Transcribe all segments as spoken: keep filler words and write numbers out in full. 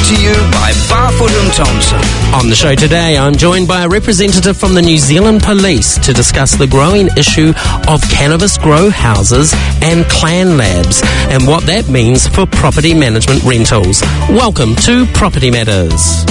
to you by Barfoot and Thompson. On the show today, I'm joined by a representative from the New Zealand Police to discuss the growing issue of cannabis grow houses and clan labs and what that means for property management rentals. Welcome to Property Matters.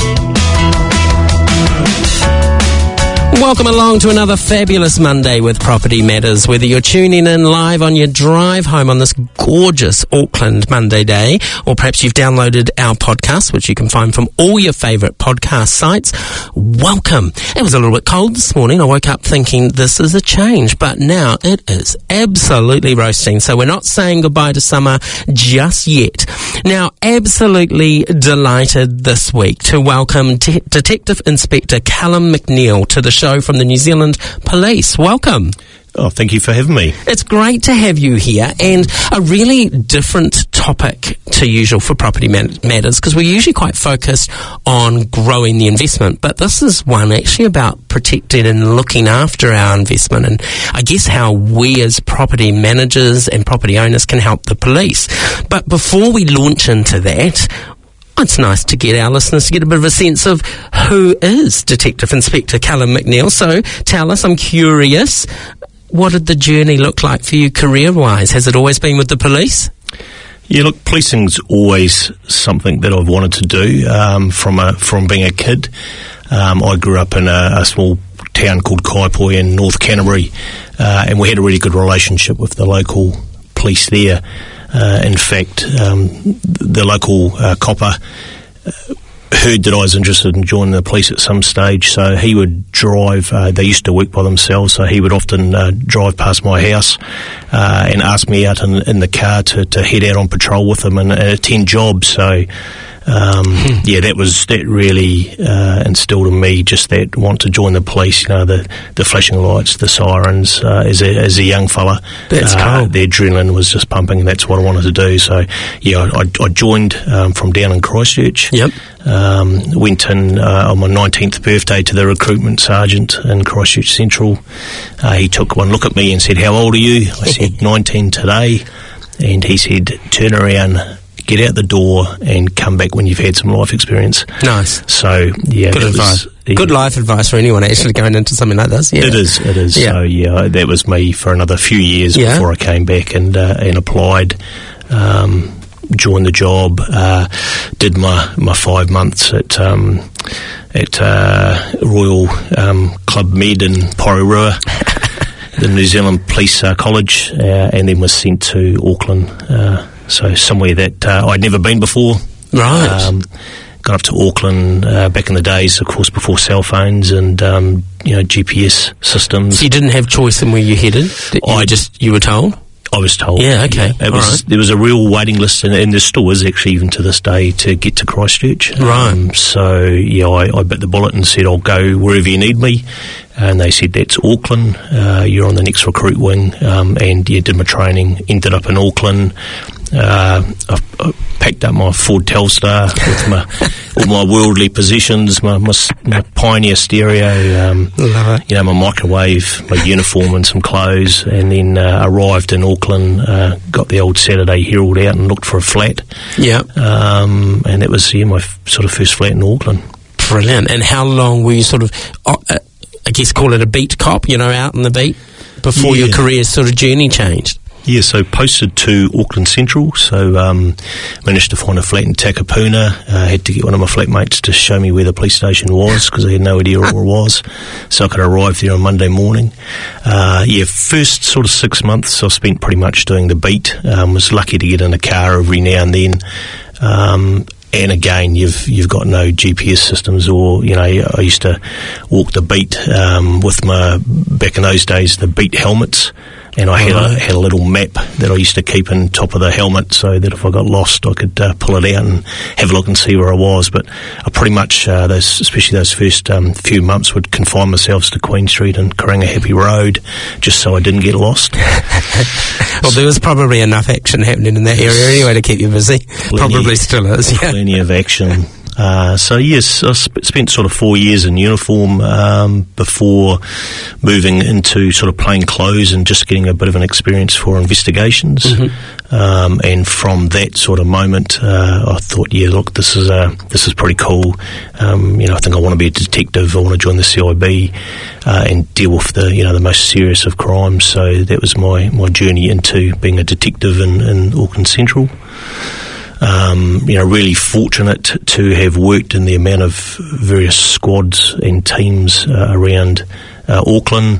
Welcome along to another fabulous Monday with Property Matters. Whether you're tuning in live on your drive home on this gorgeous Auckland Monday day, or perhaps you've downloaded our podcast, which you can find from all your favourite podcast sites, welcome. It was a little bit cold this morning. I woke up thinking this is a change, but now it is absolutely roasting. So we're not saying goodbye to summer just yet. Now, absolutely delighted this week to welcome De- Detective Inspector Callum McNeil to the show from the New Zealand Police. Welcome. Oh, thank you for having me. It's great to have you here, and a really different topic to usual for Property Matters, because we're usually quite focused on growing the investment, but this is one actually about protecting and looking after our investment, and I guess how we as property managers and property owners can help the police. But before we launch into that, it's nice to get our listeners to get a bit of a sense of who is Detective Inspector Callum McNeil. So tell us, I'm curious, what did the journey look like for you career-wise? Has it always been with the police? Yeah, look, policing's always something that I've wanted to do um, from a, from being a kid. Um, I grew up in a, a small town called Kaipoi in North Canterbury, uh, and we had a really good relationship with the local police there. Uh, in fact, um, the local uh, copper uh, heard that I was interested in joining the police at some stage, so he would drive, uh, they used to work by themselves, so he would often uh, drive past my house uh, and ask me out in, in the car to, to head out on patrol with him and, and attend jobs. So Um, hmm. yeah, that was that really uh, instilled in me just that want to join the police. You know, the, the flashing lights, the sirens. Uh, as a as a young fella, that's uh, cool. The adrenaline was just pumping, and that's what I wanted to do. So yeah, I, I joined um, from down in Christchurch. Yep. Um, went in uh, on my nineteenth birthday to the recruitment sergeant in Christchurch Central. Uh, he took one look at me and said, "How old are you?" I said, nineteen today, and he said, "Turn around, get out the door and come back when you've had some life experience." Nice. So, yeah. Good advice. Was, yeah. Good life advice for anyone actually going into something like this. Yeah. It is, it is. Yeah. So, yeah, that was me for another few years yeah. before I came back and uh, and applied, um, joined the job, uh, did my, my five months at um, at uh, Royal um, Club Med in Porirua, the New Zealand Police uh, College, uh, and then was sent to Auckland. Uh, So somewhere that uh, I'd never been before. Right. Um, got up to Auckland uh, back in the days, of course, before cell phones and um, you know G P S systems. So you didn't have choice in where you headed? You I just you were told. I was told. Yeah. Okay. Yeah, it was. Right. There was a real waiting list, and, and there still is actually even to this day to get to Christchurch. Right. Um, so yeah, I, I bit the bullet and said I'll go wherever you need me. And they said, that's Auckland, uh, you're on the next recruit wing, um, and yeah, did my training, ended up in Auckland. Uh, I, I packed up my Ford Telstar with my all my worldly possessions, my, my, my Pioneer stereo, um, Love it. you know, my microwave, my uniform and some clothes, and then uh, arrived in Auckland, uh, got the old Saturday Herald out and looked for a flat. Yeah. Um, and that was yeah, my f- sort of first flat in Auckland. Brilliant. And how long were you sort of... Uh, uh, I guess call it a beat cop, you know, out on the beat, before yeah. your career sort of journey changed? Yeah, so posted to Auckland Central, so um, managed to find a flat in Takapuna. Uh, had to get one of my flatmates to show me where the police station was, because I had no idea where it was, so I could arrive there on Monday morning. Uh, yeah, first sort of six months I spent pretty much doing the beat. Um, was lucky to get in a car every now and then. Um, And again, you've you've got no G P S systems, or you know, I used to walk the beat um, with my back in those days the beat helmets, and I had a, had a little map that I used to keep in top of the helmet, so that if I got lost, I could uh, pull it out and have a look and see where I was. But I pretty much uh, those, especially those first um, few months, would confine myself to Queen Street and Karanga Happy Road, just so I didn't get lost. Well, there was probably enough action happening in that area anyway to keep you busy. Plenty, probably still is. Yeah. Plenty of action. Uh, so yes, I sp- spent sort of four years in uniform um, before moving into sort of plain clothes and just getting a bit of an experience for investigations. Mm-hmm. Um, and from that sort of moment, uh, I thought, yeah, look, this is uh, this is pretty cool. Um, you know, I think I want to be a detective. I want to join the C I B uh, and deal with the you know the most serious of crimes. So that was my, my journey into being a detective in, in Auckland Central. Um, you know, really fortunate to have worked in the amount of various squads and teams uh, around uh, Auckland.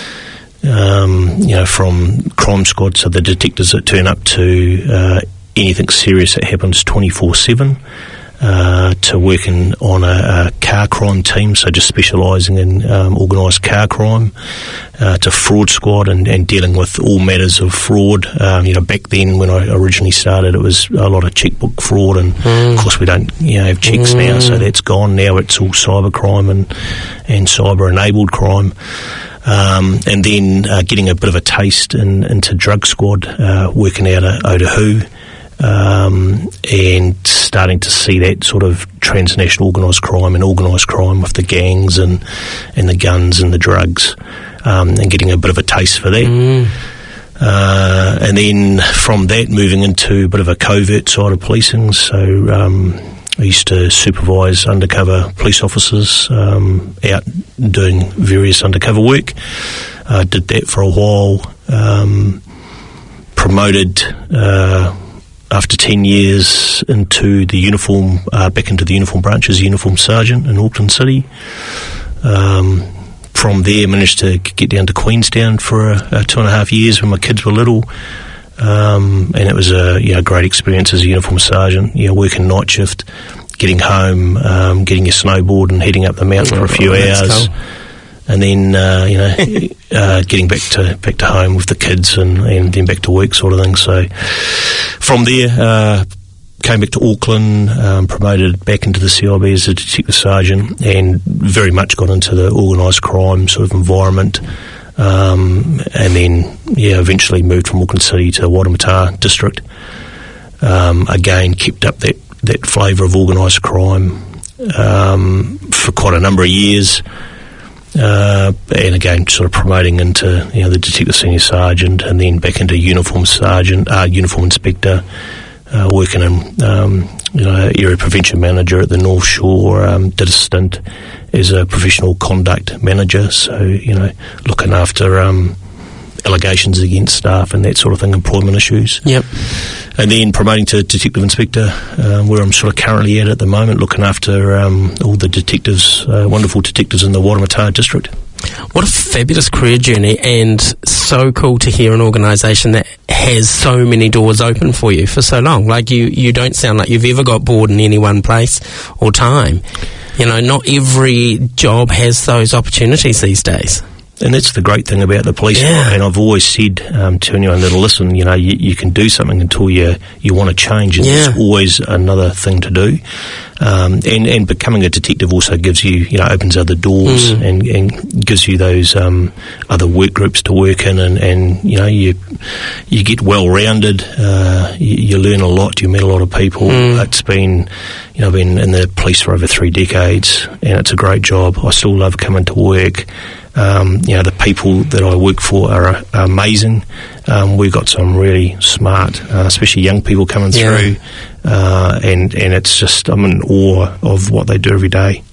Um, you know, from crime squads, so the detectives that turn up to uh, anything serious that happens twenty-four seven, uh, to working on a, a car crime team, so just specialising in um, organised car crime, uh, to fraud squad and, and dealing with all matters of fraud. Um, you know, back then when I originally started, it was a lot of checkbook fraud, and mm. of course we don't, you know, have checks mm. now, so that's gone. Now it's all cyber crime and, and cyber-enabled crime. Um, and then uh, getting a bit of a taste in, into drug squad, uh, working out at Otahu, um, and starting to see that sort of transnational organised crime and organised crime with the gangs and, and the guns and the drugs, um, and getting a bit of a taste for that. Mm. Uh, and then from that moving into a bit of a covert side of policing, so um, I used to supervise undercover police officers um, out doing various undercover work. Uh, did that for a while. Um, promoted uh, after ten years into the uniform, uh, back into the uniform branch as uniform sergeant in Auckland City. Um, from there, managed to get down to Queenstown for a, a two and a half years when my kids were little. Um, and it was a you know, great experience as a uniform sergeant, you know, working night shift, getting home, um, getting your snowboard and heading up the mountain for a few oh, hours, cool. and then uh, you know uh, getting back to back to home with the kids and, and then back to work sort of thing. So from there, uh, came back to Auckland, um, promoted back into the C I B as a detective sergeant, and very much got into the organised crime sort of environment. Um, and then, yeah, eventually moved from Auckland City to Waitemata District. Um, again, kept up that, that flavour of organised crime um, for quite a number of years. Uh, and again, sort of promoting into, you know, the detective senior sergeant, and then back into uniform sergeant, uh, uniform inspector, uh, working in, um, you know, area prevention manager at the North Shore. Um, did a stint as a professional conduct manager, so, you know, looking after um, allegations against staff and that sort of thing, employment issues. Yep. And then promoting to detective inspector, uh, where I'm sort of currently at at the moment, looking after um, all the detectives, uh, wonderful detectives in the Waitemata District. What a fabulous career journey, and so cool to hear an organisation that has so many doors open for you for so long. Like, you, you don't sound like you've ever got bored in any one place or time. You know, not every job has those opportunities these days. And that's the great thing about the police. Yeah. And I've always said um, to anyone that'll listen, you know, you, you can do something until you you want to change, and yeah. there's always another thing to do. Um, and, and becoming a detective also gives you, you know, opens other doors mm. and, and gives you those um, other work groups to work in, and, and you know, you you get well-rounded, uh, you, you learn a lot, you meet a lot of people. Mm. It's been, you know, I've been in the police for over three decades, and it's a great job. I still love coming to work. Um, you know, the people that I work for are, are amazing. Um, we've got some really smart, uh, especially young people coming yeah. through, uh, and, and it's just, I'm in awe of what they do every day.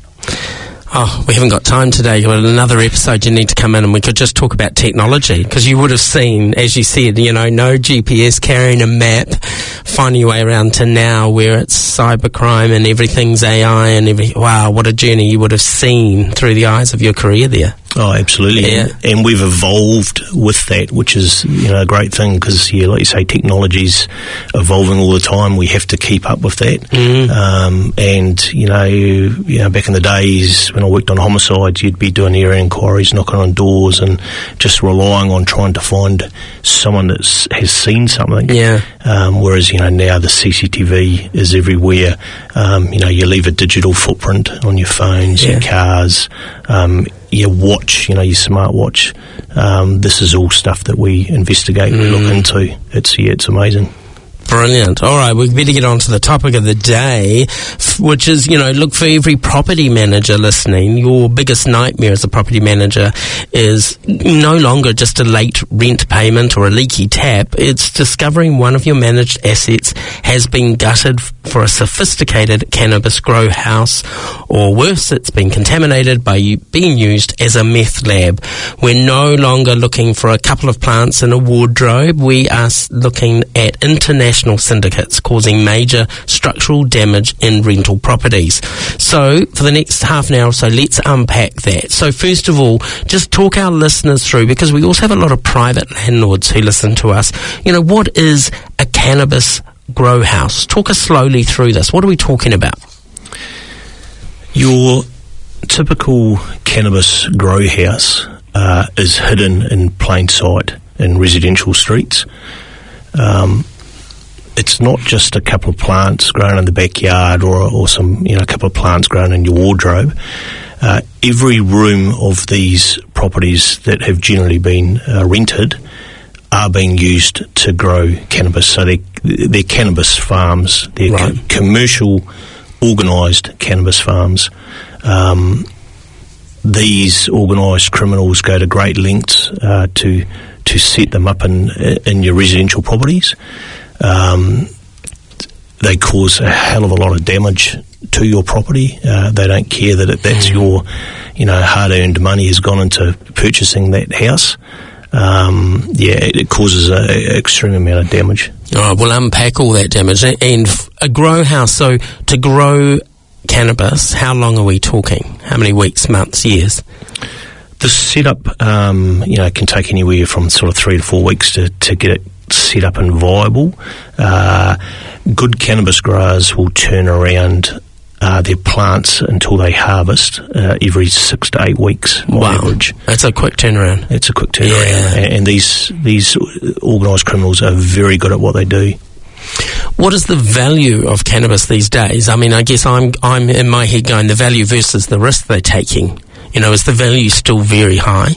Oh, we haven't got time today. But another episode you need to come in and we could just talk about technology, because you would have seen, as you said, you know, no G P S, carrying a map, finding your way around to now where it's cybercrime and everything's A I and every, wow, what a journey you would have seen through the eyes of your career there. Oh, absolutely. Yeah. And, and we've evolved with that, which is, you know, a great thing, because, yeah, like you say, technology's evolving all the time. We have to keep up with that. Mm. Um, and, you know, you, you know, back in the days when I worked on homicides, you'd be doing area inquiries, knocking on doors, and just relying on trying to find someone that has seen something. Yeah. Um, whereas, you know, now the C C T V is everywhere. Um, you know, you leave a digital footprint on your phones, yeah. your cars, um, your watch, you know, your smartwatch. Um, this is all stuff that we investigate and mm. look into. It's, yeah, it's amazing. Brilliant. All right, we better get on to the topic of the day, f- which is, you know, look, for every property manager listening, your biggest nightmare as a property manager is no longer just a late rent payment or a leaky tap. It's discovering one of your managed assets has been gutted f- for a sophisticated cannabis grow house, or worse, it's been contaminated by you being used as a meth lab. We're no longer looking for a couple of plants in a wardrobe. We are s- looking at international syndicates causing major structural damage in rental properties. So for the next half an hour or so, let's unpack that. So first of all, just talk our listeners through, because we also have a lot of private landlords who listen to us. You know, what is a cannabis grow house? Talk us slowly through this. What are we talking about? Your typical cannabis grow house uh, is hidden in plain sight in residential streets. Um, It's not just a couple of plants grown in the backyard, or, or some, you know, a couple of plants grown in your wardrobe. Uh, every room of these properties that have generally been uh, rented are being used to grow cannabis. So they're, they're cannabis farms. They're right. co- commercial, organised cannabis farms. Um, these organised criminals go to great lengths uh, to to set them up in in your residential properties. Um, they cause a hell of a lot of damage to your property. Uh, they don't care that it, that's mm. your, you know, hard-earned money has gone into purchasing that house. Um, yeah, it, it causes an extreme amount of damage. All right, we'll unpack all that damage. And a grow house, so to grow cannabis, how long are we talking? How many weeks, months, years? The setup, um, you know, can take anywhere from sort of three to four weeks to, to get it set up and viable. Uh, good cannabis growers will turn around uh, their plants until they harvest uh, every six to eight weeks on wow. average. That's a quick turnaround. It's a quick turnaround, yeah. and, and these these organised criminals are very good at what they do. What is the value of cannabis these days? I mean, I guess I'm I'm in my head going the value versus the risk they're taking. You know, is the value still very high?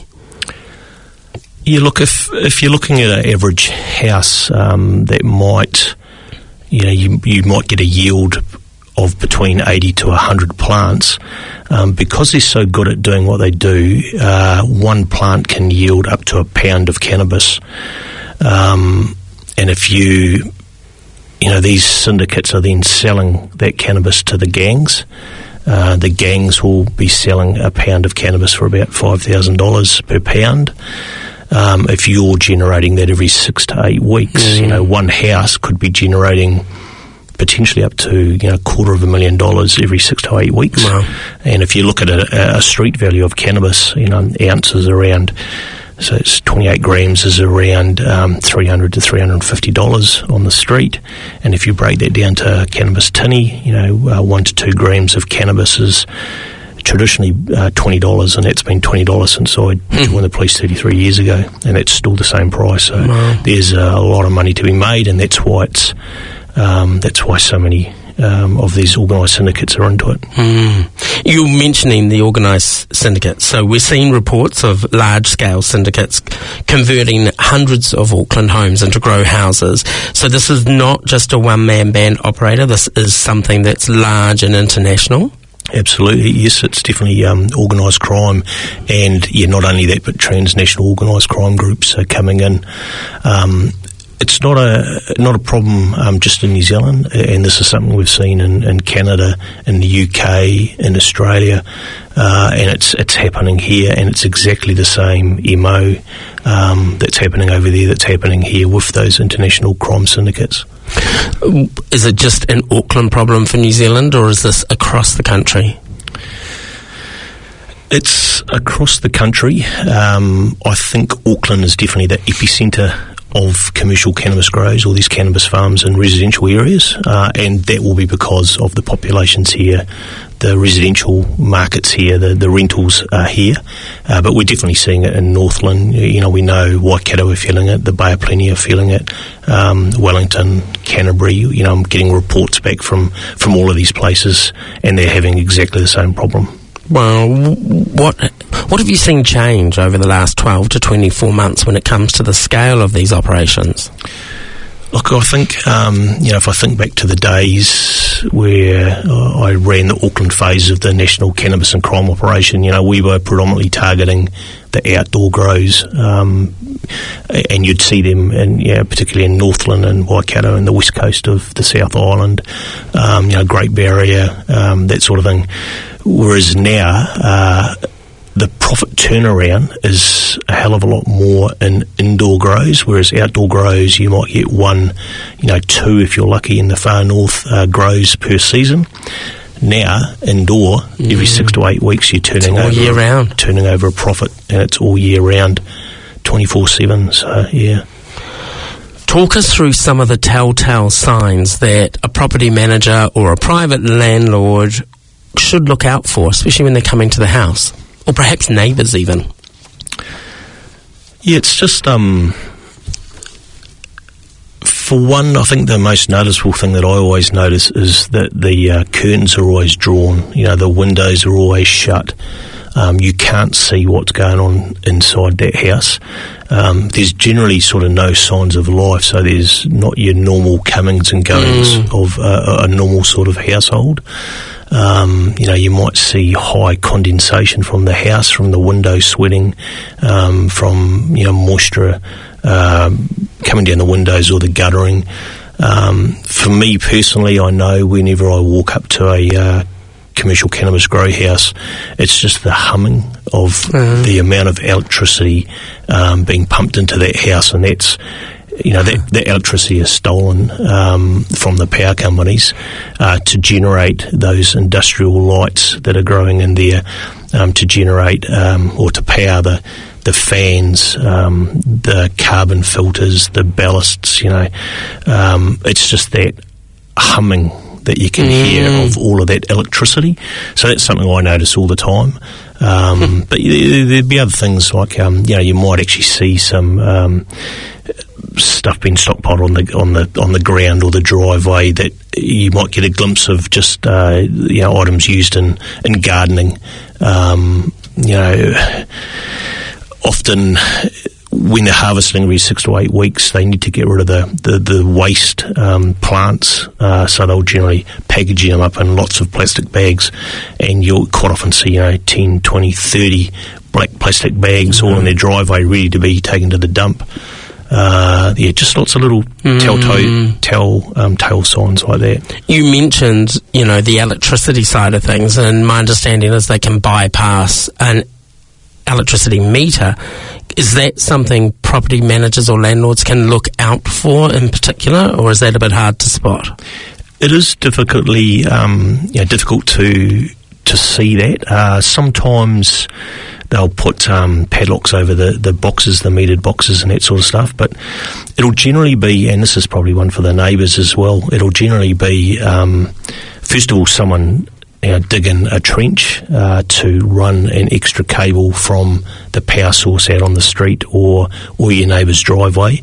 You look, if if you're looking at an average house um, that might, you know, you you might get a yield of between eighty to one hundred plants, um, because they're so good at doing what they do. Uh, one plant can yield up to a pound of cannabis, um, and if you, you know, these syndicates are then selling that cannabis to the gangs. Uh, the gangs will be selling a pound of cannabis for about five thousand dollars per pound. Um, if you're generating that every six to eight weeks, mm. you know, one house could be generating potentially up to, you know, a quarter of a million dollars every six to eight weeks. Wow. And if you look at a, a street value of cannabis, you know, ounces around, so it's twenty-eight grams is around um, three hundred to three hundred fifty dollars on the street. And if you break that down to cannabis tinny, you know, uh, one to two grams of cannabis is traditionally uh, twenty dollars, and that's been twenty dollars since I joined the police thirty-three years ago, and it's still the same price. So wow. there's a lot of money to be made, and that's why it's um, that's why so many um, of these organised syndicates are into it. Mm. You're mentioning the organised syndicates, so we're seeing reports of large-scale syndicates converting hundreds of Auckland homes into grow houses. So this is not just a one-man band operator. This is something that's large and international. Absolutely, yes, it's definitely um, organised crime, and yeah, not only that, but transnational organised crime groups are coming in. Um, it's not a not a problem um, just in New Zealand, and this is something we've seen in, in Canada, in the U K, in Australia, uh, and it's it's happening here, and it's exactly the same M O um, that's happening over there that's happening here with those international crime syndicates. Is it just an Auckland problem for New Zealand, or is this across the country? It's across the country. Um, I think Auckland is definitely the epicentre of commercial cannabis grows, all these cannabis farms in residential areas, uh, and that will be because of the populations here, the residential markets here, the, the rentals are here, uh, but we're definitely seeing it in Northland. You know, we know Waikato are feeling it, the Bay of Plenty are feeling it, um, Wellington, Canterbury. You know, I'm getting reports back from, from all of these places, and they're having exactly the same problem. Well, what what have you seen change over the last twelve to twenty-four months when it comes to the scale of these operations? Look, I think, um, you know, if I think back to the days where I ran the Auckland phase of the National Cannabis and Crime Operation, you know, we were predominantly targeting the outdoor grows, um, and you'd see them, in, you know, particularly in Northland and Waikato and the west coast of the South Island, um, you know, Great Barrier, um, that sort of thing. Whereas now, uh, the profit turnaround is a hell of a lot more in indoor grows, whereas outdoor grows you might get one, you know, two if you're lucky in the far north uh, grows per season. Now, indoor, mm. every six to eight weeks you're turning all over year round. turning over a profit, and it's all year round, twenty-four seven. So yeah. Talk us through some of the telltale signs that a property manager or a private landlord should look out for, especially when they're coming to the house. Or perhaps neighbours even. Yeah, it's just, um, for one, I think the most noticeable thing that I always notice is that the uh, curtains are always drawn. You know, the windows are always shut. Um, you can't see what's going on inside that house. Um, there's generally sort of no signs of life, so there's not your normal comings and goings mm. of uh, a normal sort of household. Um, you know, you might see high condensation from the house, from the window sweating, um, from, you know, moisture um, coming down the windows or the guttering. Um, for me personally, I know whenever I walk up to a uh, commercial cannabis grow house, it's just the humming of mm-hmm. the amount of electricity um, being pumped into that house, and that's, you know, that, that electricity is stolen um, from the power companies uh, to generate those industrial lights that are growing in there, um, to generate um, or to power the the fans, um, the carbon filters, the ballasts. You know, um, it's just that humming that you can mm. hear of all of that electricity. So that's something I notice all the time. Um, but there'd be other things like, um, you know, you might actually see some um, stuff being stockpiled on the on the on the ground or the driveway that you might get a glimpse of, just uh, you know, items used in in gardening. Um, you know, often when they're harvesting every six to eight weeks, they need to get rid of the, the, the waste um, plants, uh, so they'll generally package them up in lots of plastic bags, and you'll quite often see, you know, ten, twenty, thirty black plastic bags mm-hmm. all in their driveway ready to be taken to the dump. Uh, yeah, just lots of little mm. telltale tell, um, tail signs like that. You mentioned, you know, the electricity side of things, and my understanding is they can bypass an electricity meter. Is that something property managers or landlords can look out for in particular, or is that a bit hard to spot? It is difficultly, um, you know, difficult to to see that. Uh, sometimes they'll put um, padlocks over the, the boxes, the metered boxes and that sort of stuff, but it'll generally be, and this is probably one for the neighbours as well, it'll generally be, um, first of all, someone, you know, dig in a trench uh, to run an extra cable from the power source out on the street or or your neighbour's driveway.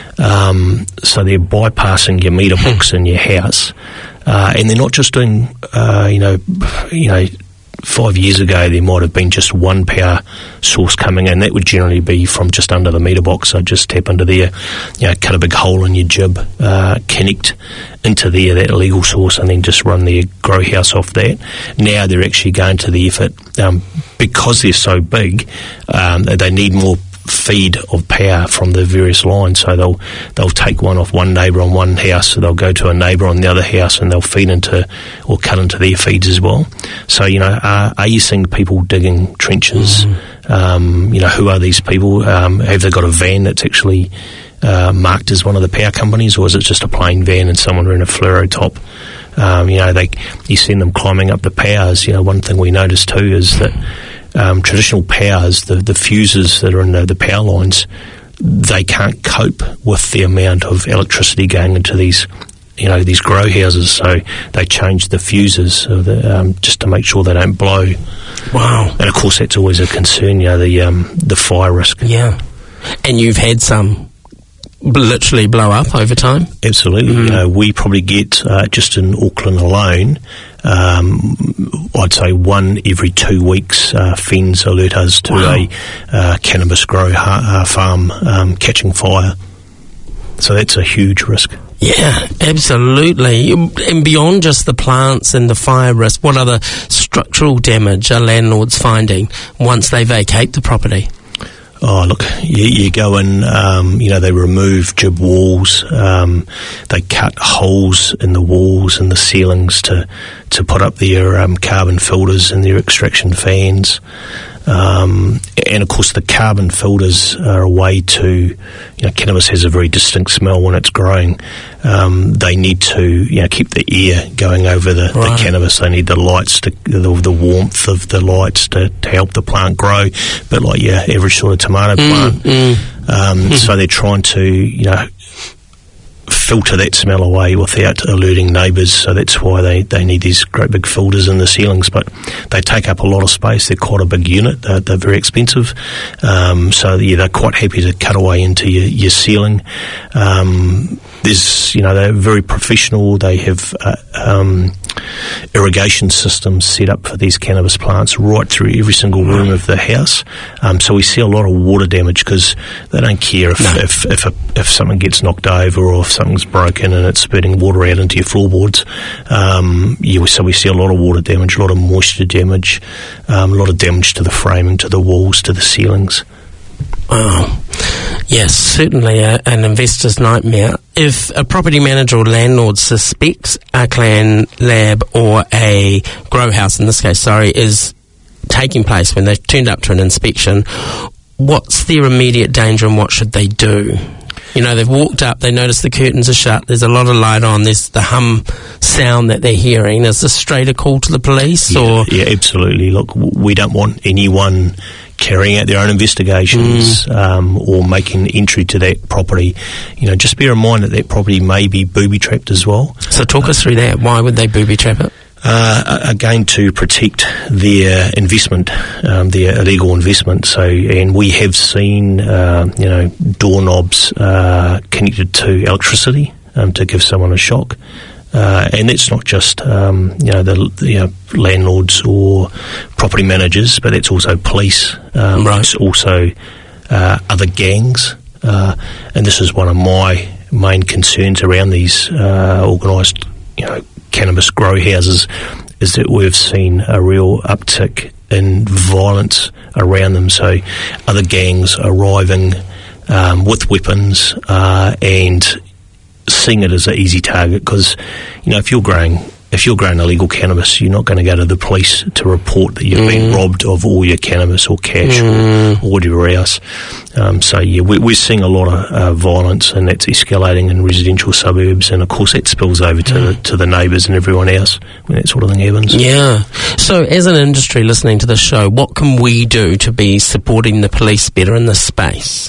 Um, so they're bypassing your meter box in your house, uh, and they're not just doing, uh, you know, you know. Five years ago, there might have been just one power source coming in. That would generally be from just under the meter box. So just tap into there, you know, cut a big hole in your jib, uh, connect into there, that illegal source, and then just run their grow house off that. Now they're actually going to the effort, um, because they're so big, um, they need more feed of power from the various lines, so they'll they'll take one off one neighbour on one house, so they'll go to a neighbour on the other house and they'll feed into or cut into their feeds as well. So, you know, are, are you seeing people digging trenches? Mm. Um, you know, who are these people? Um, have they got a van that's actually uh, marked as one of the power companies, or is it just a plain van and someone wearing a fluoro top? Um, you know, they you see them climbing up the powers. You know, one thing we noticed too is that Um, traditional powers, the, the fuses that are in the, the power lines, they can't cope with the amount of electricity going into these, you know, these grow houses. So they change the fuses so that, um, just to make sure they don't blow. Wow! And of course, that's always a concern. You know, the um, the fire risk. Yeah, and you've had some literally blow up over time. Absolutely. Mm. You know, we probably get uh, just in Auckland alone, um, I'd say one every two weeks, uh, F E N S alert us to wow. a uh, cannabis grow ha- uh, farm um, catching fire. So that's a huge risk. Yeah, absolutely. And beyond just the plants and the fire risk, what other structural damage are landlords finding once they vacate the property? Oh, look, you, you go in, um, you know, they remove gib walls, um, they cut holes in the walls and the ceilings to, to put up their um, carbon filters and their extraction fans. Um, and of course the carbon filters are a way to, you know, cannabis has a very distinct smell when it's growing. Um, they need to, you know, keep the air going over the, right. the cannabis. They need the lights, to, the, the warmth of the lights to, to help the plant grow. But like your yeah, average sort of tomato mm, plant. Mm. Um, mm. So they're trying to, you know, filter that smell away without alerting neighbours, so that's why they, they need these great big filters in the ceilings, but they take up a lot of space. They're quite a big unit. They're, they're very expensive, um, so yeah, they're quite happy to cut away into your, your ceiling. Um, there's, you know, they're very professional. They have uh, um, irrigation systems set up for these cannabis plants right through every single room of the house, um, so we see a lot of water damage because they don't care if no. if if, a, if something gets knocked over or if something's broken and it's spurting water out into your floorboards. Um, yeah, so we see a lot of water damage, a lot of moisture damage, um, a lot of damage to the framing, to the walls, to the ceilings. Oh, yes, certainly a, an investor's nightmare. If a property manager or landlord suspects a clan lab or a grow house, in this case, sorry, is taking place when they've turned up to an inspection, what's their immediate danger and what should they do? You know, they've walked up, they notice the curtains are shut, there's a lot of light on, there's the hum sound that they're hearing. Is this straight a call to the police? Yeah, or yeah, absolutely. Look, we don't want anyone carrying out their own investigations mm. um, or making entry to that property. You know, just bear in mind that that property may be booby-trapped as well. So talk uh, us through that. Why would they booby-trap it? Uh, again, to protect their investment, um, their illegal investment. So, and we have seen, uh, you know, doorknobs uh, connected to electricity um, to give someone a shock. Uh, and that's not just, um, you know, the, the you know, landlords or property managers, but it's also police. Um, right. It's also uh, other gangs. Uh, and this is one of my main concerns around these uh, organised, you know, cannabis grow houses, is that we've seen a real uptick in violence around them. So other gangs arriving um, with weapons uh, and seeing it as an easy target, because, you know, if you're growing if you're growing illegal cannabis, you're not going to go to the police to report that you've mm. been robbed of all your cannabis or cash mm. or, or whatever else. Um, so, yeah, we, we're seeing a lot of uh, violence, and that's escalating in residential suburbs, and, of course, that spills over to, mm. the, to the neighbours and everyone else when that sort of thing happens. Yeah. So, as an industry listening to this show, what can we do to be supporting the police better in this space?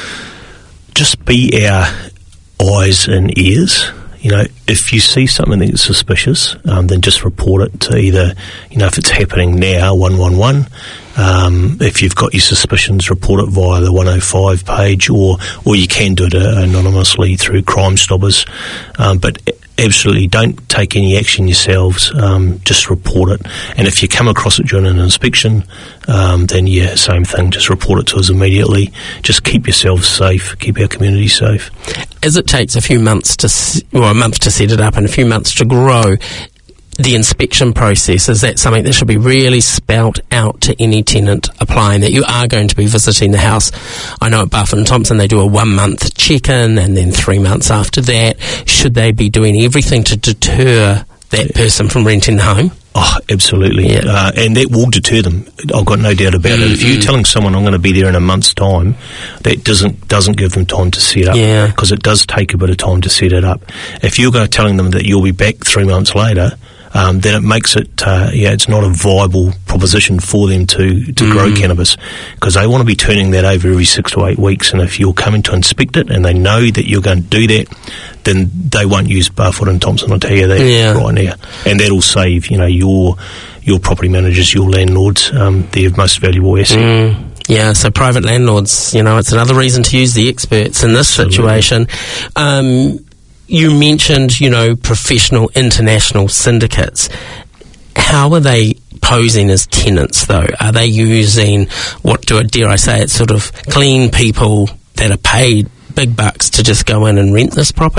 Just be our eyes and ears. You know, if you see something that's suspicious, um, then just report it to either, you know, if it's happening now, one one one. Um, if you've got your suspicions, report it via the one oh five page, or or you can do it uh, anonymously through Crime Stoppers. Um, but absolutely don't take any action yourselves, um, just report it. And if you come across it during an inspection, um, then yeah, same thing, just report it to us immediately. Just keep yourselves safe, keep our community safe. As it takes a few months to, well, a month to set it up and a few months to grow, the inspection process, is that something that should be really spelt out to any tenant applying, that you are going to be visiting the house? I know at Barfoot and Thompson they do a one month check-in, and then three months after that. Should they be doing everything to deter that person from renting the home? Oh, absolutely. Yeah. Uh, and that will deter them. I've got no doubt about mm-hmm. it. If you're telling someone I'm going to be there in a month's time, that doesn't doesn't give them time to set up. Yeah. Because it does take a bit of time to set it up. If you're going telling them that you'll be back three months later, Um, then it makes it, uh, yeah, it's not a viable proposition for them to, to mm. grow cannabis, because they want to be turning that over every six to eight weeks. And if you're coming to inspect it and they know that you're going to do that, then they won't use Barfoot and Thompson, I'll tell you that yeah. right now. And that'll save, you know, your your property managers, your landlords, um, their most valuable asset. Mm. Yeah, so private landlords, you know, it's another reason to use the experts in this Absolutely. situation. Um, You mentioned, you know, professional international syndicates. How are they posing as tenants, though? Are they using, what do I, dare I say it, sort of clean people that are paid big bucks to just go in and rent this property?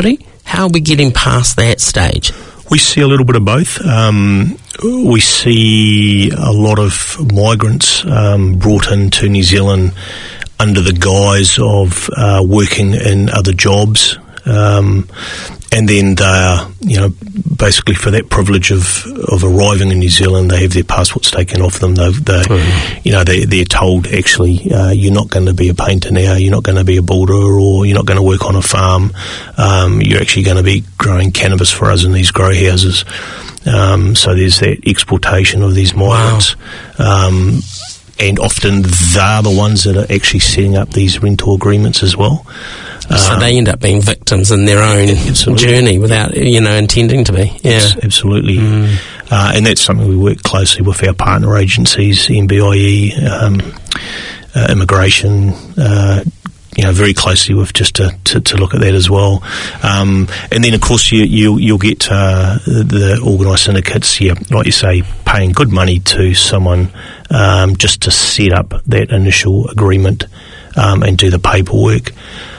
how are we getting past that stage? We see a little bit of both. Um, we see a lot of migrants um, brought into New Zealand under the guise of uh, working in other jobs. Um, and then they are, you know, basically for that privilege of, of arriving in New Zealand, they have their passports taken off them. They, they mm-hmm. you know, they, they're told, actually, uh, you're not going to be a painter now, you're not going to be a builder, or you're not going to work on a farm. Um, you're actually going to be growing cannabis for us in these grow houses. Um, so there's that exploitation of these migrants. Wow. Um, and often they're the ones that are actually setting up these rental agreements as well. So um, they end up being victims in their own absolutely. journey without, you know, intending to be. Yeah, yes, absolutely. Mm. Uh, and that's something we work closely with our partner agencies, M B I E, um, uh, immigration, uh, you know, very closely with just to, to, to look at that as well. Um, and then, of course, you, you, you'll get uh, the organised syndicates, yeah, like you say, paying good money to someone um, just to set up that initial agreement um, and do the paperwork.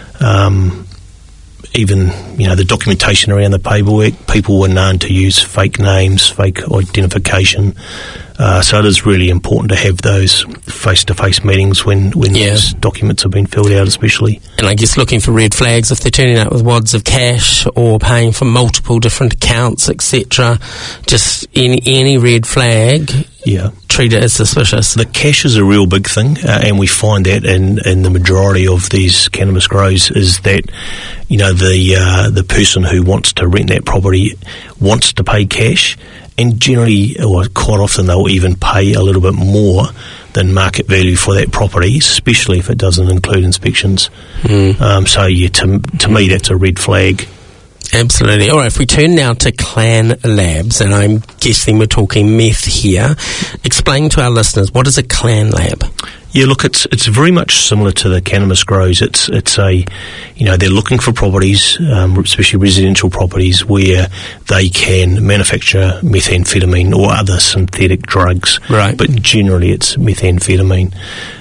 Um, even, you know, the documentation around the paperwork, people were known to use fake names, fake identification. Uh, so it is really important to have those face-to-face meetings when, when yeah. those documents have been filled out, especially. And I guess looking for red flags if they're turning out with wads of cash or paying for multiple different accounts, et cetera. Just any, any red flag, yeah. treat it as suspicious. The cash is a real big thing, uh, and we find that in, in the majority of these cannabis grows is that, you know, the uh, the person who wants to rent that property wants to pay cash, and generally, or quite often, they'll even pay a little bit more than market value for that property, especially if it doesn't include inspections. Mm. Um, so, yeah, to, to me, that's a red flag. Absolutely. All right, if we turn now to Clan Labs, and I'm guessing we're talking meth here, explain to our listeners, what is a Clan Lab? Yeah, look, it's it's very much similar to the cannabis grows. It's it's a, you know, they're looking for properties, um, especially residential properties, where they can manufacture methamphetamine or other synthetic drugs. Right. But generally, it's methamphetamine.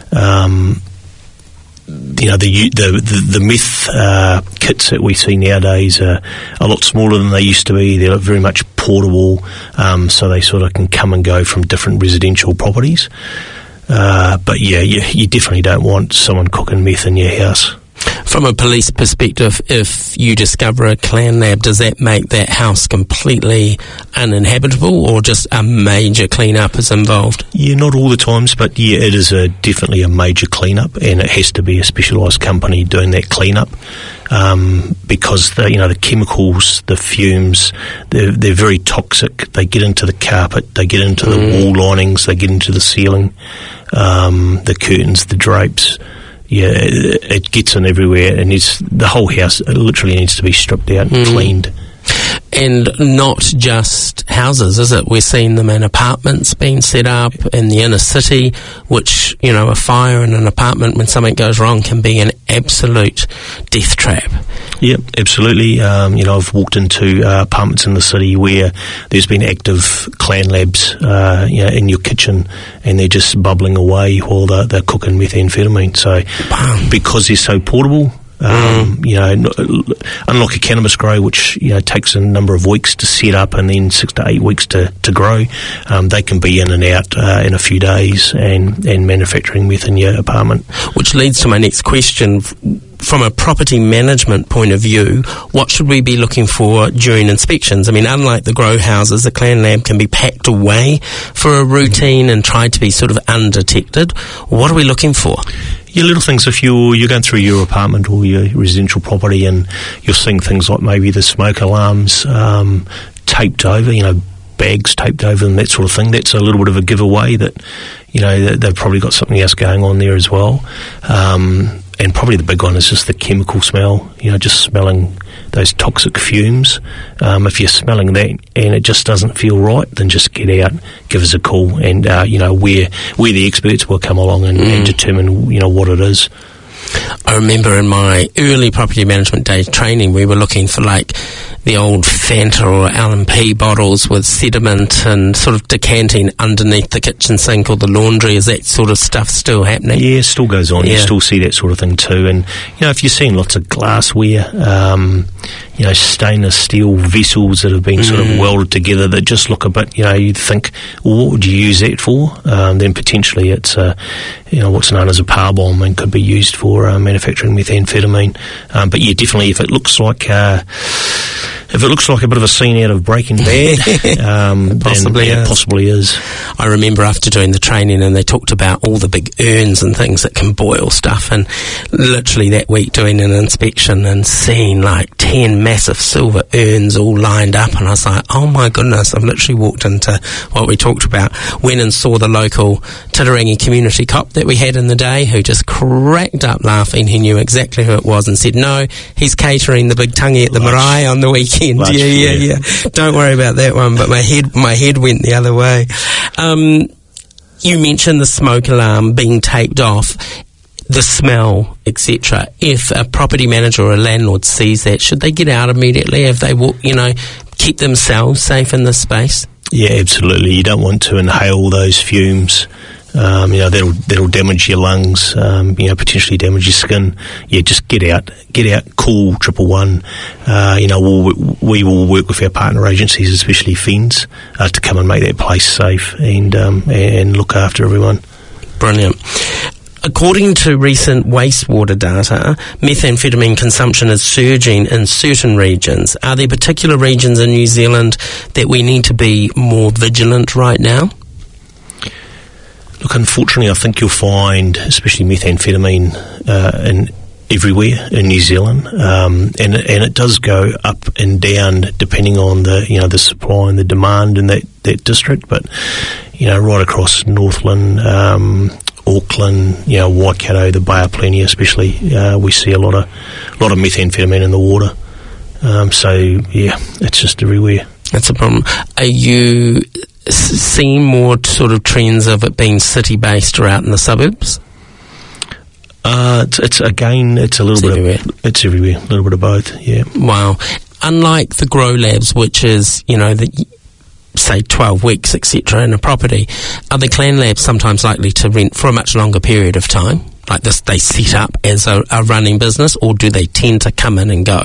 Um, you know, the the the, the meth uh, kits that we see nowadays are a lot smaller than they used to be. They're very much portable, um, so they sort of can come and go from different residential properties. Uh, but yeah, you, you definitely don't want someone cooking meth in your house. From a police perspective, if you discover a Clan Lab, does that make that house completely uninhabitable, or just a major clean-up is involved? Yeah, not all the times, but yeah, it is a, definitely a major clean-up, and it has to be a specialised company doing that clean-up. Um, because the, you know, the chemicals, the fumes, they're, they're very toxic. They get into the carpet, they get into mm. the wall linings, they get into the ceiling, um, the curtains, the drapes. Yeah, it, it gets in everywhere, and it's, the whole house literally needs to be stripped out and mm. cleaned. And not just houses, is it? We're seeing them in apartments being set up in the inner city, which, you know, a fire in an apartment when something goes wrong can be an absolute death trap. Yep, absolutely. Um, you know, I've walked into uh, apartments in the city where there's been active Clan Labs, uh, you know, in your kitchen, and they're just bubbling away while they're, they're cooking methamphetamine. So, wow. because they're so portable, Um, mm. you know, unlike a cannabis grow, which, you know, takes a number of weeks to set up and then six to eight weeks to, to grow, um, they can be in and out uh, in a few days and, and manufacturing meth in your apartment. Which leads to my next question. From a property management point of view, what should we be looking for during inspections? I mean, unlike the grow houses, the Clan Lab can be packed away for a routine mm. and tried to be sort of undetected. What are we looking for? Yeah, little things. If you're, you're going through your apartment or your residential property and you're seeing things like maybe the smoke alarms um, taped over, you know, bags taped over and that sort of thing, that's a little bit of a giveaway that, you know, they've probably got something else going on there as well. Um, and probably the big one is just the chemical smell, you know, just smelling those toxic fumes. Um, if you're smelling that and it just doesn't feel right, then just get out, give us a call, and, uh, you know, we're, we're the experts will come along and, mm. and determine, you know, what it is. I remember in my early property management days training, we were looking for like the old Fanta or L and P bottles with sediment and sort of decanting underneath the kitchen sink or the laundry. Is that sort of stuff still happening? Yeah, it still goes on. Yeah. You still see that sort of thing too. And, you know, if you're seeing lots of glassware, um, you know, stainless steel vessels that have been mm. sort of welded together that just look a bit, you know, you'd think, well, what would you use that for? Um, then potentially it's, uh, you know, what's known as a power bomb and could be used for uh, manufacturing methamphetamine. Um, but yeah, definitely if it looks like, uh, if it looks like a bit of a scene out of Breaking Bad, um, possibly then, yeah, is. it possibly is. I remember after doing the training and they talked about all the big urns and things that can boil stuff, and literally that week doing an inspection and seeing like ten massive silver urns all lined up, and I was like, oh my goodness, I've literally walked into what we talked about. Went and saw the local Titirangi community cop that we had in the day, who just cracked up laughing. He knew exactly who it was and said, no, he's catering the big tangi at the Lunch. marae on the weekend. Lunch, yeah, yeah, yeah, yeah. Don't worry about that one, but my head, my head went the other way. Um, you mentioned the smoke alarm being taped off, the smell, et cetera. If a property manager or a landlord sees that, should they get out immediately if they walk, you know, keep themselves safe in this space? Yeah, absolutely. You don't want to inhale those fumes. Um, you know, that'll that'll damage your lungs, um, you know, potentially damage your skin. Yeah, just get out, get out, call triple one. Uh, you know, we'll, we will work with our partner agencies, especially F E N S, uh, to come and make that place safe and um, and look after everyone. Brilliant. According to recent wastewater data, methamphetamine consumption is surging in certain regions. Are there particular regions in New Zealand that we need to be more vigilant right now? Look, unfortunately, I think you'll find, especially methamphetamine, uh, in everywhere in New Zealand, um, and and it does go up and down depending on the you know the supply and the demand in that, that district. But you know, right across Northland, um, Auckland, you know, Waikato, the Bay of Plenty, especially, uh, we see a lot of lot of methamphetamine in the water. Um, so yeah, it's just everywhere. That's a problem. Are you seeing more sort of trends of it being city-based or out in the suburbs? Uh, it's, it's again, it's a little it's bit everywhere. of, it's everywhere, a little bit of both, yeah. Wow. Unlike the Grow Labs, which is, you know, the, say twelve weeks, et cetera, in a property, are the Clan Labs sometimes likely to rent for a much longer period of time? Like this, they set up as a, a running business, or do they tend to come in and go?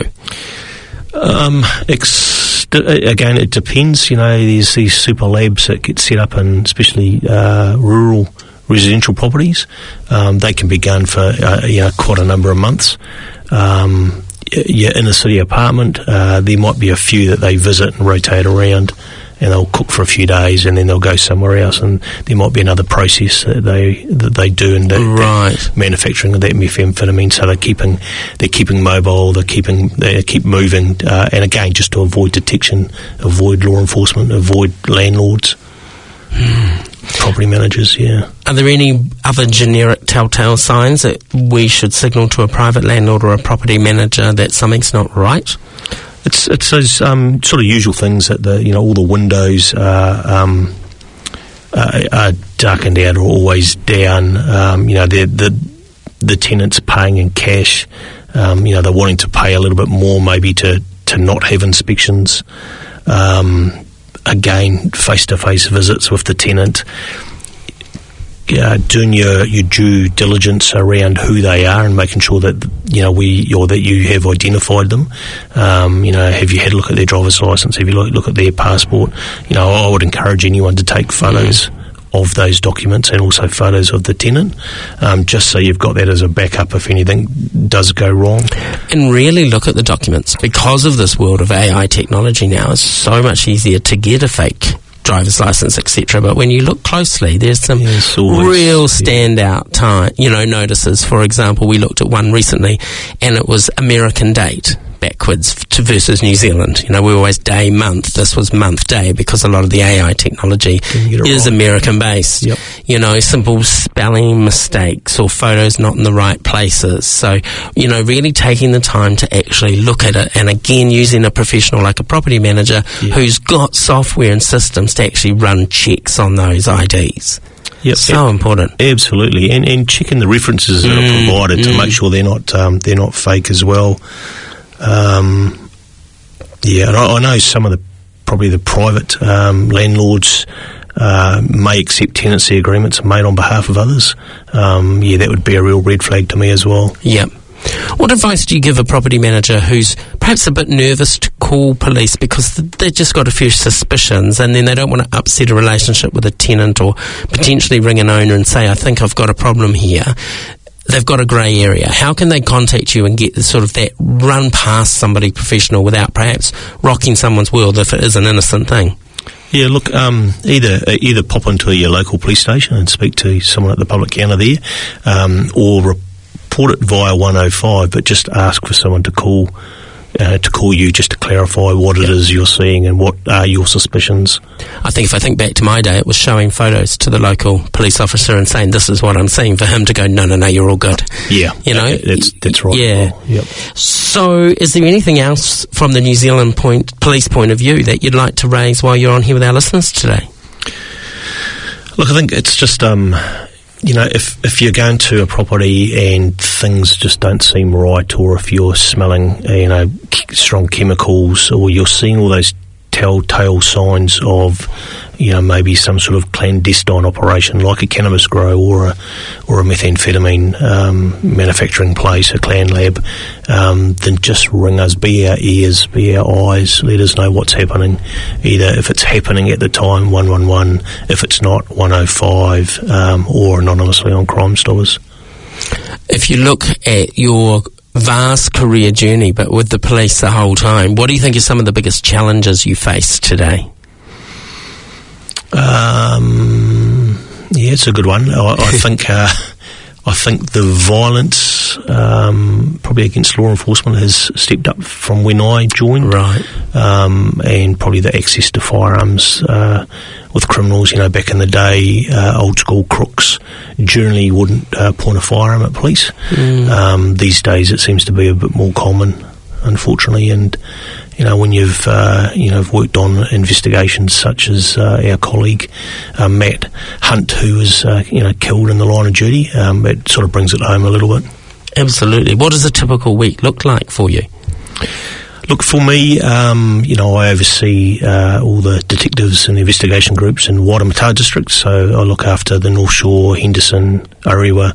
Um, ex- again, it depends. You know, there's these super labs that get set up in especially uh, rural residential properties. Um, they can be gone for uh, you know quite a number of months. Um, your inner city apartment, uh, there might be a few that they visit and rotate around, and they'll cook for a few days and then they'll go somewhere else, and there might be another process that they that they do in the right. manufacturing of that methamphetamine. So they're keeping they're keeping mobile, they're keeping they keep moving, uh, and again, just to avoid detection, avoid law enforcement, avoid landlords, property managers. Yeah. Are there any other generic telltale signs that we should signal to a private landlord or a property manager that something's not right? It's it's those um, sort of usual things that the you know all the windows are, um, uh, are darkened out or always down. Um, you know the the the tenants paying in cash. Um, you know they're wanting to pay a little bit more maybe to, to not have inspections. Um, again, face to face visits with the tenant. Uh, doing your, your due diligence around who they are and making sure that you know we or that you have identified them. Um, you know, have you had a look at their driver's license? Have you look, look at their passport? You know, I would encourage anyone to take photos mm. of those documents and also photos of the tenant, um, just so you've got that as a backup if anything does go wrong. And really look at the documents. Because of this world of A I technology now, it's so much easier to get a fake driver's license, et cetera. But when you look closely, there's some yes, always, real standout yeah. time, you know, notices. For example, we looked at one recently, and it was American date backwards to versus New Zealand. You know, we always day month. This was month day because a lot of the A I technology is right. American based. Yep. You know, simple spelling mistakes or photos not in the right places. So, you know, really taking the time to actually look at it, and again using a professional like a property manager yeah. who's got software and systems to actually run checks on those I Ds. Yep. So yep. important. Absolutely, and and checking the references that mm, are provided mm. to make sure they're not um, they're not fake as well. Um, yeah, and I, I know some of the probably the private um, landlords uh, may accept tenancy agreements made on behalf of others. Um, yeah, that would be a real red flag to me as well. Yep. What advice do you give a property manager who's perhaps a bit nervous to call police because they've just got a few suspicions and then they don't want to upset a relationship with a tenant or potentially ring an owner and say, I think I've got a problem here? They've got a grey area. How can they contact you and get sort of that run past somebody professional without perhaps rocking someone's world if it is an innocent thing? Yeah, look, um, either uh, either pop into your local police station and speak to someone at the public counter there, um, or report it via one oh five, but just ask for someone to call uh, to call you just to clarify what it is you're seeing and what are your suspicions. I think if I think back to my day, it was showing photos to the local police officer and saying, this is what I'm seeing, for him to go, no, no, no, you're all good. Yeah, you know, that's, that's right. Yeah. Well, yep. So is there anything else from the New Zealand point, police point of view that you'd like to raise while you're on here with our listeners today? Look, I think it's just, um, you know, if, if you're going to a property and things just don't seem right, or if you're smelling, you know, strong chemicals, or you're seeing all those telltale signs of, you know, maybe some sort of clandestine operation like a cannabis grow or a or a methamphetamine um, manufacturing place, a clan lab, um, then just ring us, be our ears, be our eyes, let us know what's happening. Either if it's happening at the time, one one one, if it's not, one oh five, um, or anonymously on Crime Stoppers. If you look at your vast career journey, but with the police the whole time, what do you think are some of the biggest challenges you face today? Um, yeah, it's a good one. I, I think uh, I think the violence um, probably against law enforcement has stepped up from when I joined. Right. Um, and probably the access to firearms uh, with criminals. You know, back in the day, uh, old school crooks generally wouldn't uh, point a firearm at police. Mm. Um, these days, it seems to be a bit more common, unfortunately, and you know, when you've uh, you know worked on investigations such as uh, our colleague uh, Matt Hunt, who was uh, you know killed in the line of duty, um, it sort of brings it home a little bit. Absolutely. What does a typical week look like for you? Look, for me, um, you know, I oversee uh, all the detectives and investigation groups in Wairemata district, so I look after the North Shore, Henderson, Orewa,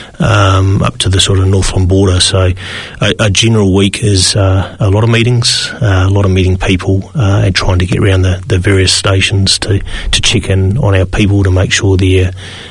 um, up to the sort of Northland border. So a, a general week is uh, a lot of meetings, uh, a lot of meeting people, uh, and trying to get around the, the various stations to, to check in on our people to make sure they're,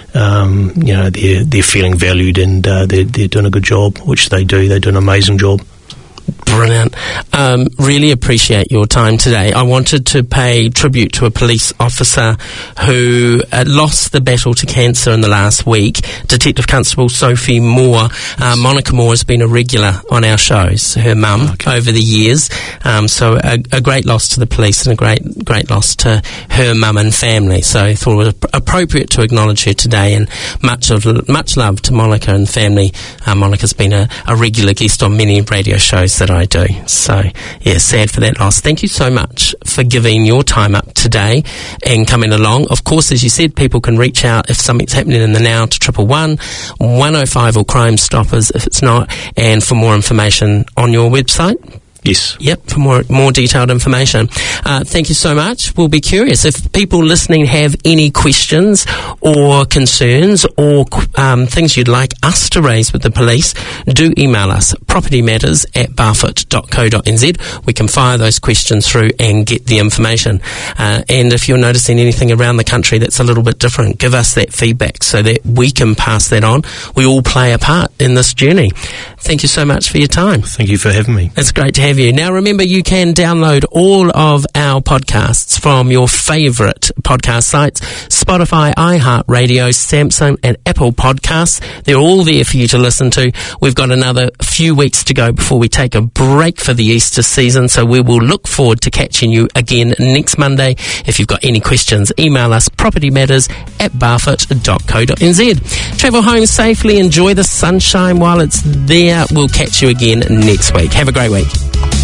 um, you know, they're, they're feeling valued and uh, they're, they're doing a good job, which they do. They do an amazing job. Brilliant. Um, really appreciate your time today. I wanted to pay tribute to a police officer who uh, lost the battle to cancer in the last week, Detective Constable Sophie Moore. Uh, Monica Moore has been a regular on our shows, her mum, okay. over the years. Um, so a, a great loss to the police and a great great loss to her mum and family. So I thought it was appropriate to acknowledge her today, and much of much love to Monica and family. Uh, Monica's been a, a regular guest on many radio shows that I do. So, yeah, sad for that loss. Thank you so much for giving your time up today and coming along. Of course, as you said, people can reach out if something's happening in the now to triple one, one oh five or Crime Stoppers if it's not, and for more information on your website. Yes. Yep, for more more detailed information. Uh, thank you so much. We'll be curious. If people listening have any questions or concerns or um, things you'd like us to raise with the police, do email us, propertymatters at barfoot dot co dot n z. We can fire those questions through and get the information. Uh, and if you're noticing anything around the country that's a little bit different, give us that feedback so that we can pass that on. We all play a part in this journey. Thank you so much for your time. Thank you for having me. It's great to have you. Now remember, you can download all of our podcasts from your favourite podcast sites, Spotify, iHeartRadio, Samsung and Apple Podcasts. They're all there for you to listen to. We've got another few weeks to go before we take a break for the Easter season, so we will look forward to catching you again next Monday. If you've got any questions, email us, propertymatters at barfoot dot co dot n z. Travel home safely, enjoy the sunshine while it's there. We'll catch you again next week. Have a great week.